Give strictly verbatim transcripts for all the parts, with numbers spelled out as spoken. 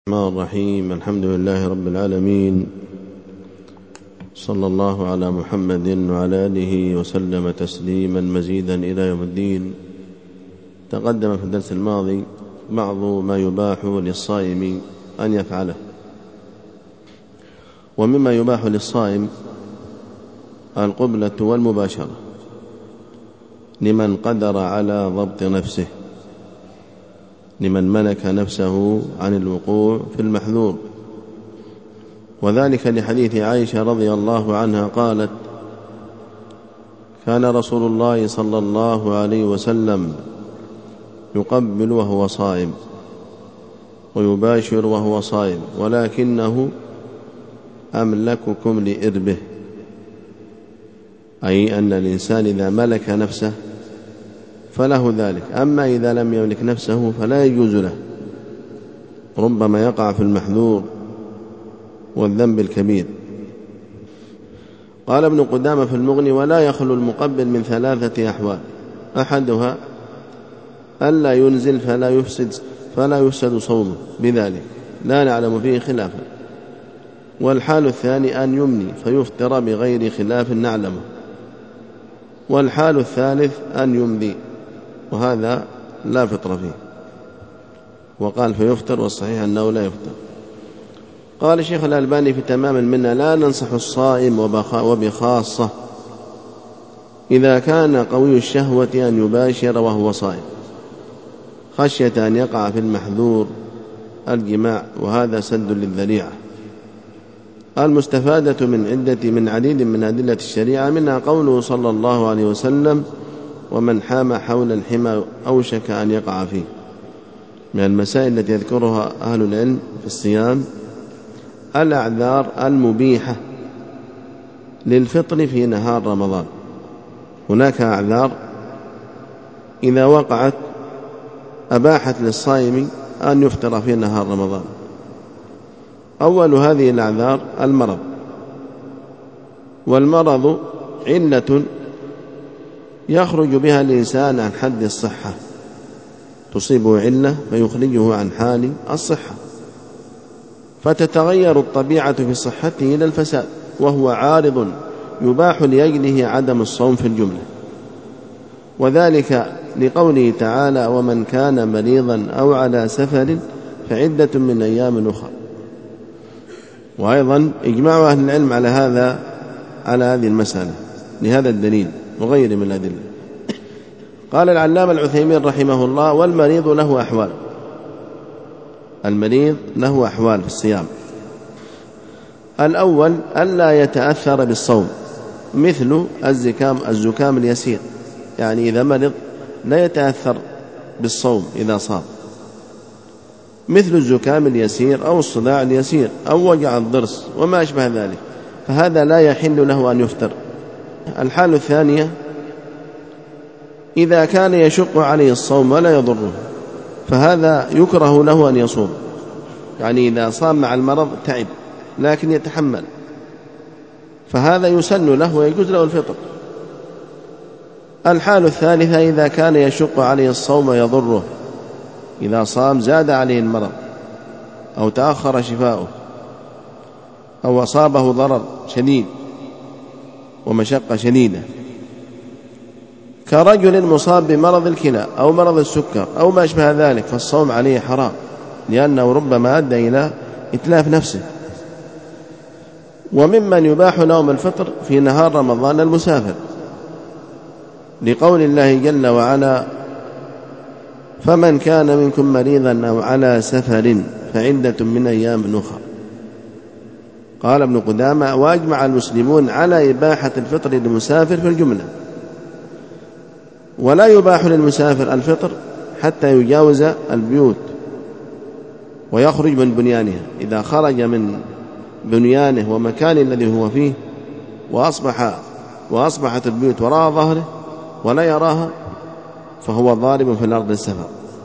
الرحمن الرحيم. الحمد لله رب العالمين، صلى الله على محمد وعلى آله وسلم تسليما مزيدا إلى يوم الدين. تقدم في الدرس الماضي بعض ما يباح للصائم أن يفعله، ومما يباح للصائم القبلة والمباشرة لمن قدر على ضبط نفسه، لمن ملك نفسه عن الوقوع في المحذور، وذلك لحديث عائشة رضي الله عنها قالت: كان رسول الله صلى الله عليه وسلم يقبل وهو صائم ويباشر وهو صائم، ولكنه أملككم لإربه، أي أن الإنسان إذا ملك نفسه فله ذلك، أما إذا لم يملك نفسه فلا يجوز له، ربما يقع في المحذور والذنب الكبير. قال ابن قدامة في المغني: ولا يخلو المقبل من ثلاثة أحوال: أحدها ألا ينزل فلا يفسد فلا يفسد صومه بذلك، لا نعلم فيه خلافا، والحال الثاني أن يمني فيفطر بغير خلاف نعلمه، والحال الثالث أن يمضي، وهذا لا فطر فيه، وقال فيفطر، والصحيح أنه لا يفطر. قال الشيخ الألباني في تمام المنة: لا ننصح الصائم وبخاصة إذا كان قوي الشهوة أن يباشر وهو صائم خشية أن يقع في المحذور الجماع، وهذا سد للذريعة. المستفادة من عدة من عديد من أدلة الشريعة، منها قوله صلى الله عليه وسلم: ومن حام حول الحمى أوشك أن يقع فيه. من المسائل التي يذكرها أهل العلم في الصيام الأعذار المبيحة للفطر في نهار رمضان. هناك أعذار إذا وقعت أباحت للصائم أن يفطر في نهار رمضان. أول هذه الأعذار المرض، والمرض علة يخرج بها الإنسان عن حد الصحة، تصيبه علة فيخرجه عن حال الصحة، فتتغير الطبيعة في صحته إلى الفساد، وهو عارض يباح لأجله عدم الصوم في الجملة، وذلك لقوله تعالى: ومن كان مريضا أو على سفر فعدة من أيام أخرى. وأيضا إجماع أهل العلم على هذا على هذه المسألة لهذا الدليل وغير من الأدلة. قال العلامة العثيمين رحمه الله: والمريض له أحوال. المريض له أحوال في الصيام: الأول ألا يتأثر بالصوم، مثل الزكام الزكام اليسير، يعني إذا مرض لا يتأثر بالصوم إذا صام، مثل الزكام اليسير أو الصداع اليسير أو وجع الضرس وما أشبه ذلك، فهذا لا يحل له أن يفطر. الحال الثانية إذا كان يشق عليه الصوم ولا يضره، فهذا يكره له أن يصوم، يعني إذا صام مع المرض تعب لكن يتحمل، فهذا يسن له ويجوز له الفطر. الحال الثالثة إذا كان يشق عليه الصوم ويضره، إذا صام زاد عليه المرض أو تأخر شفاؤه أو أصابه ضرر شديد ومشقة شديدة، كرجل مصاب بمرض الكلى أو مرض السكر أو ما أشبه ذلك، فالصوم عليه حرام، لأنه ربما أدى إلى إتلاف نفسه. وممن يباح لهم الفطر في نهار رمضان المسافر، لقول الله جل وعلا: فمن كان منكم مريضا أو على سفر فعدة من أيام أخرى. قال ابن قدامة: وأجمع المسلمون على إباحة الفطر للمسافر في الجملة، ولا يباح للمسافر الفطر حتى يجاوز البيوت ويخرج من بنيانها. إذا خرج من بنيانه ومكان الذي هو فيه وأصبح وأصبحت البيوت وراء ظهره ولا يراها، فهو ضارب في الأرض السفر،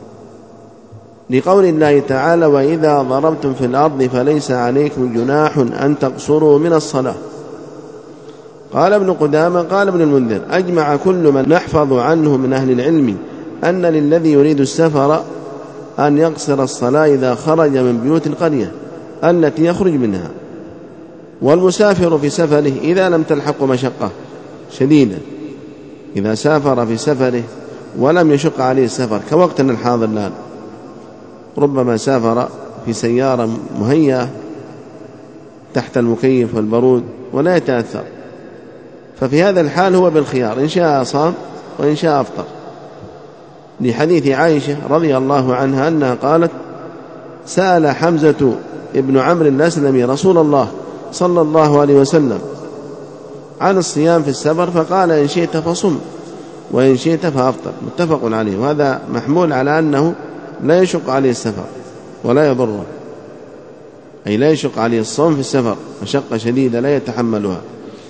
لقول الله تعالى: وإذا ضربتم في الأرض فليس عليكم جناح أن تقصروا من الصلاة. قال ابن قدامة: قال ابن المنذر: أجمع كل من نحفظ عنه من أهل العلم أن للذي يريد السفر أن يقصر الصلاة إذا خرج من بيوت القرية التي يخرج منها. والمسافر في سفره إذا لم تلحق مشقة شديدة، إذا سافر في سفره ولم يشق عليه السفر كوقتنا الحاضر الآن، ربما سافر في سيارة مهيئة تحت المكيف والبرود ولا يتأثر، ففي هذا الحال هو بالخيار، إن شاء صام وإن شاء أفطر، لحديث عائشة رضي الله عنها أنها قالت: سأل حمزة ابن عمرو الأسلمي رسول الله صلى الله عليه وسلم عن الصيام في السفر فقال: إن شئت فصم وإن شئت فأفطر. متفق عليه. وهذا محمول على أنه لا يشق عليه السفر ولا يضره، أي لا يشق عليه الصوم في السفر مشقة شديدة لا يتحملها.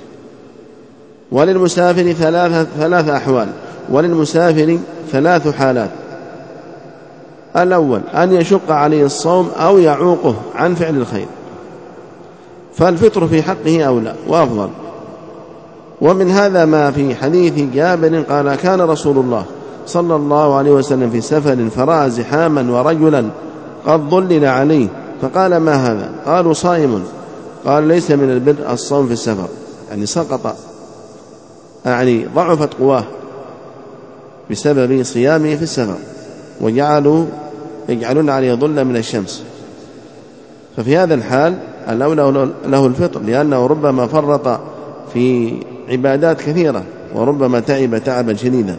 وللمسافر ثلاثة ثلاث أحوال، وللمسافر ثلاث حالات: الأول أن يشق عليه الصوم أو يعوقه عن فعل الخير، فالفطر في حقه أولى وأفضل. ومن هذا ما في حديث جابر قال: كان رسول الله صلى الله عليه وسلم في سفر فرأى زحاما ورجلا قد ظلل عليه فقال: ما هذا؟ قالوا: صائم. قال: ليس من البر الصوم في السفر، يعني سقط، يعني ضعفت قواه بسبب صيامه في السفر، وجعلوا يجعلون عليه ظل من الشمس، ففي هذا الحال الأولى له الفطر، لأنه ربما فرط في عبادات كثيرة وربما تعب تعبا شديدا.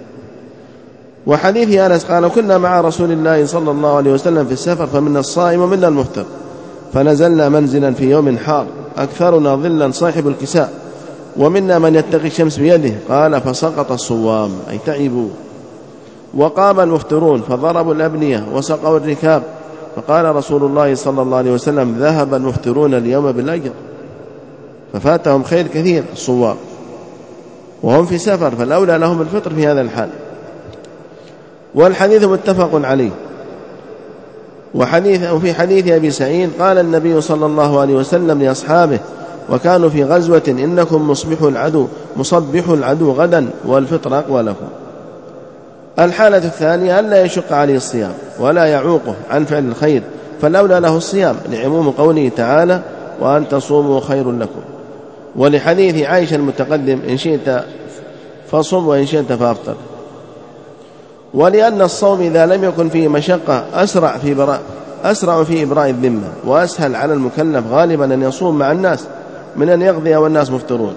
وحديث أنس قال: كنا مع رسول الله صلى الله عليه وسلم في السفر فمنا الصائم ومنا المفطر، فنزلنا منزلا في يوم حار أكثرنا ظلا صاحب الكساء، ومنا من يتقي الشمس بيده. قال: فسقط الصوام، أي تعبوا. وقام المفطرون فضربوا الأبنية وسقوا الركاب، فقال رسول الله صلى الله عليه وسلم: ذهب المفطرون اليوم بالأجر، ففاتهم خير كثير الصوام وهم في سفر، فالأولى لهم الفطر في هذا الحال. والحديث متفق عليه. وحديث وفي حديث أبي سعيد قال النبي صلى الله عليه وسلم لأصحابه وكانوا في غزوة: إنكم مصبحوا العدو مصبحوا العدو غدا والفطر أقوى لكم. الحالة الثانية ألا يشق عليه الصيام ولا يعوقه عن فعل الخير، فالأولى له الصيام لعموم قوله تعالى: وأن تصوموا خير لكم، ولحديث عائشة المتقدم: إن شئت فصم وإن شئت فأفطر. ولأن الصوم إذا لم يكن فيه مشقة أسرع في براء أسرع في إبراء الذمة، وأسهل على المكلف غالبا أن يصوم مع الناس من أن يقضي والناس مفطرون.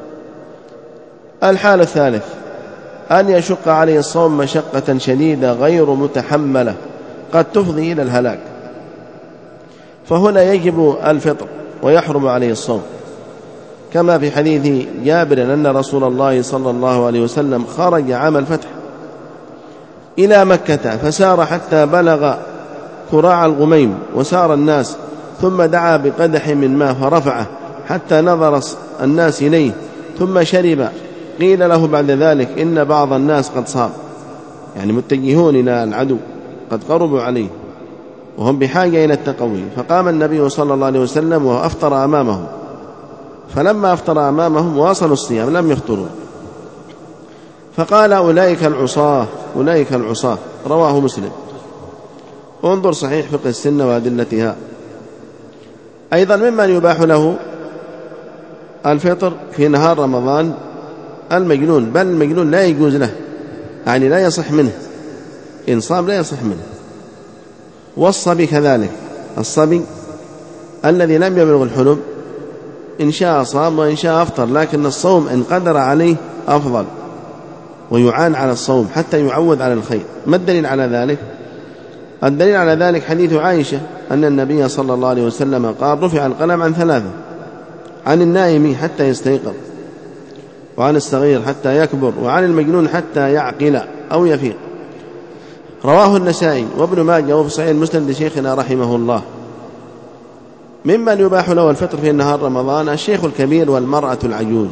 الحالة الثالث أن يشق عليه الصوم مشقة شديدة غير متحملة قد تفضي إلى الهلاك، فهنا يجب الفطر ويحرم عليه الصوم، كما في حديث جابر أن رسول الله صلى الله عليه وسلم خرج عام الفتح إلى مكة فسار حتى بلغ كراع الغميم وسار الناس، ثم دعا بقدح من ماء فرفعه حتى نظر الناس إليه ثم شرب. قيل له بعد ذلك: إن بعض الناس قد صام، يعني متجهون إلى العدو قد قربوا عليه وهم بحاجة إلى التقوي، فقام النبي صلى الله عليه وسلم وأفطر أمامهم، فلما أفطر أمامهم واصلوا الصيام لم يفطروا، فقال: أولئك العصاة أولئك العصاة. رواه مسلم. انظر صحيح فقه السنة وأدلتها. أيضا ممن يباح له الفطر في نهار رمضان المجنون، بل المجنون لا يجوز له، يعني لا يصح منه، إن صام لا يصح منه. والصبي كذلك، الصبي الذي لم يبلغ الحلم إن شاء صام وإن شاء أفطر، لكن الصوم إن قدر عليه أفضل، ويعان على الصوم حتى يعود على الخير. ما الدليل على ذلك؟ الدليل على ذلك حديث عائشة أن النبي صلى الله عليه وسلم قال: رفع القلم عن ثلاثة: عن النائم حتى يستيقظ، وعن الصغير حتى يكبر، وعن المجنون حتى يعقل أو يفيق. رواه النسائي وابن ماجه وفي صحيح مسلم لشيخنا رحمه الله. ممن يباح له الفطر في نهار رمضان الشيخ الكبير والمرأة العجوز،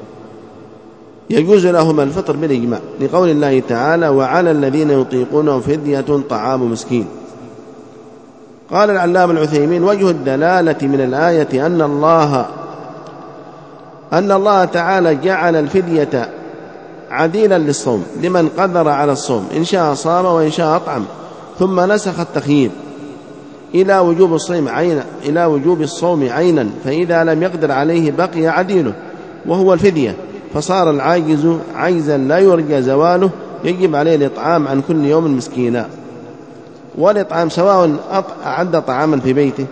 يجوز لهما الفطر بالإجماع، لقول الله تعالى: وعلى الذين يطيقونه فدية طعام مسكين. قال العلامة العثيمين: وجه الدلالة من الآية أن الله أن الله تعالى جعل الفدية عديلا للصوم لمن قدر على الصوم، إن شاء صام وإن شاء أطعم، ثم نسخ التخيير إلى وجوب الصوم عينا إلى وجوب الصوم عينا فإذا لم يقدر عليه بقي عديله وهو الفدية، فصار العاجز عجزا لا يرجى زواله، يجب عليه الإطعام عن كل يوم مسكينا. والإطعام سواء أعد طعاما في بيته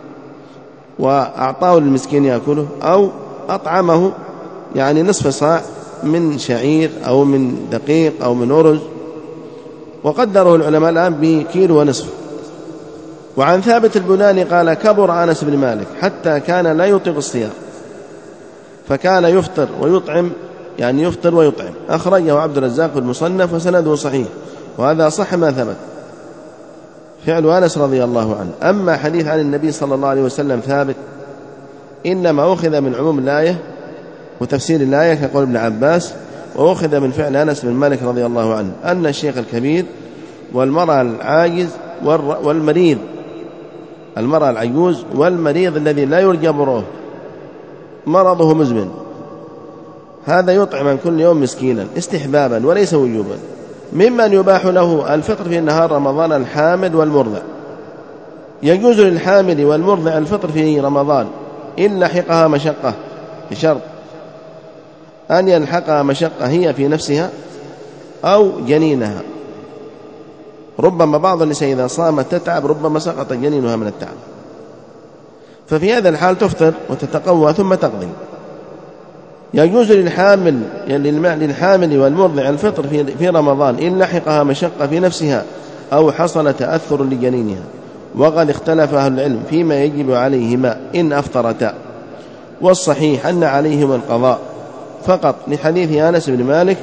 وأعطاه للمسكين يأكله أو أطعمه يعني نصف صاع من شعير أو من دقيق أو من أرز، وقدره العلماء الآن بكيلو ونصف. وعن ثابت البناني قال كبر أنس بن مالك حتى كان لا يطيق الصيام فكان يفطر ويطعم، يعني يفطر ويطعم. أخرجه عبد الرزاق في المصنف وسنده صحيح، وهذا صح ما ثبت فعل أنس رضي الله عنه. أما حديث عن النبي صلى الله عليه وسلم ثابت إنما أخذ من عموم الآية وتفسير الآية كقول ابن عباس، وأخذ من فعل أنس بن مالك رضي الله عنه أن الشيخ الكبير والمرأة العاجز والمريض، المرأة العجوز والمريض الذي لا يرجى بروه مرضه مزمن، هذا يطعم عن كل يوم مسكينا استحبابا وليس وجوبا. ممن يباح له الفطر في نهار رمضان الحامل والمرضع، يجوز للحامل والمرضع الفطر في رمضان إن لحقها مشقة، بشرط أن يلحقها مشقة هي في نفسها أو جنينها. ربما بعض النساء إذا صامت تتعب ربما سقط جنينها من التعب، ففي هذا الحال تفطر وتتقوى ثم تقضي. يجوز للحامل يعني للحامل والمرضع الفطر في رمضان إن لحقها مشقة في نفسها أو حصل تأثر لجنينها، وقد اختلف أهل العلم فيما يجب عليهما إن أفطرتا، والصحيح أن عليهما القضاء فقط لحديث أنس بن مالك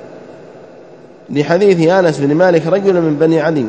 لحديث أنس بن مالك رجل من بني عدي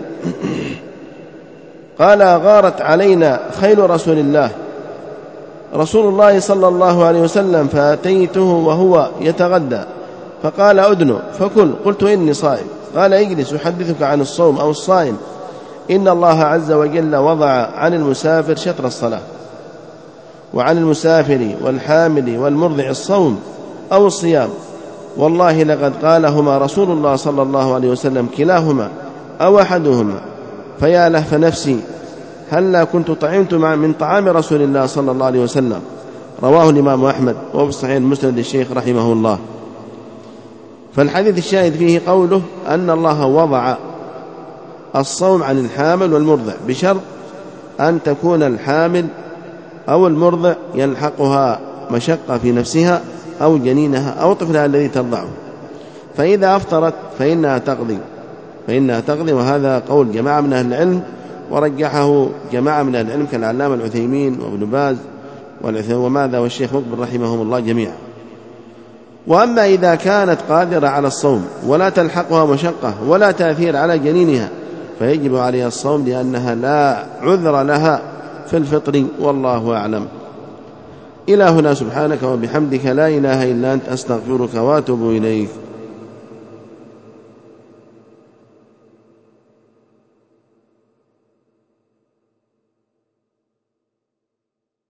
قال غارت علينا خيل رسول الله رسول الله صلى الله عليه وسلم فأتيته وهو يتغدى فقال أدنو فكل، قلت إني صائم، قال اجلس أحدثك عن الصوم أو الصائم، إن الله عز وجل وضع عن المسافر شطر الصلاة، وعن المسافر والحامل والمرضع الصوم أو الصيام، والله لقد قالهما رسول الله صلى الله عليه وسلم كلاهما أو أحدهما، فيا لهف نفسي هلا كنت طعمت من طعام رسول الله صلى الله عليه وسلم. رواه الإمام أحمد وهو في صحيح مسند الشيخ رحمه الله. فالحديث الشاهد فيه قوله أن الله وضع الصوم عن الحامل والمرضع بشرط أن تكون الحامل أو المرضع يلحقها مشقة في نفسها أو جنينها أو طفلها الذي ترضعه، فإذا أفطرت فإنها تقضي فإنها تقضي وهذا قول جماعة من أهل العلم، ورجحه جماعة من أهل العلم كالعلامة العثيمين وابن باز وماذا والشيخ مقبل رحمهم الله جميعا. وأما إذا كانت قادرة على الصوم ولا تلحقها مشقة ولا تأثير على جنينها فيجب عليها الصوم لأنها لا عذر لها في الفطر، والله أعلم. إلى هنا سبحانك وبحمدك لا إله إلا أنت أستغفرك وأتوب إليك.